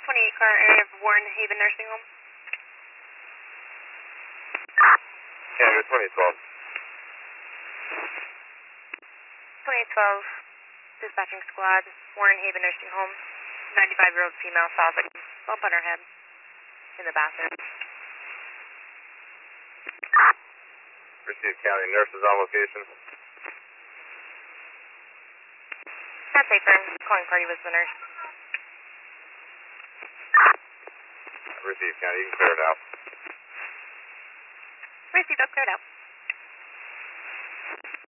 28 car area of Warren Haven Nursing Home. Canada 2012. 2812, dispatching squad, Warren Haven Nursing Home. 95-year-old female saw a bump on her head in the bathroom. Received County nurses on location. That's a firm. Calling party was the nurse. Received County, you can clear it out. Received, I'll clear it out.